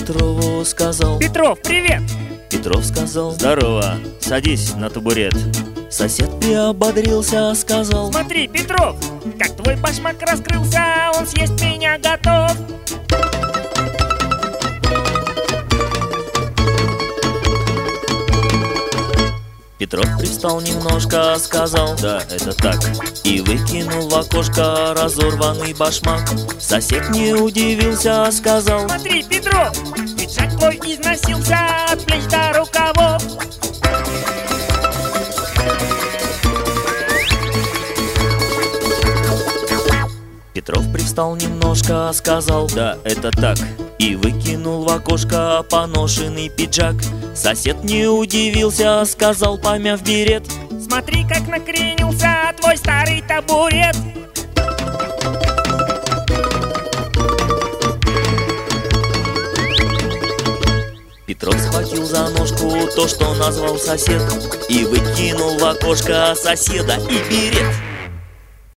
Петрову сказал: Петров, привет! Петров сказал: здорово, садись на табурет. Сосед приободрился, сказал: Смотри, Петров, как твой башмак раскрылся, он съесть меня готов. Петров привстал немножко, сказал: да, это так. И выкинул в окошко разорванный башмак. Сосед не удивился, сказал: Смотри, Петров, пиджак твой износился от плеч до рукавов. Петров привстал немножко, сказал: да, это так. И выкинул в окошко поношенный пиджак. Сосед не удивился, сказал, помяв берет: смотри, как накренился твой старый табурет. Петров схватил за ножку то, что назвал сосед, и выкинул в окошко соседа и берет.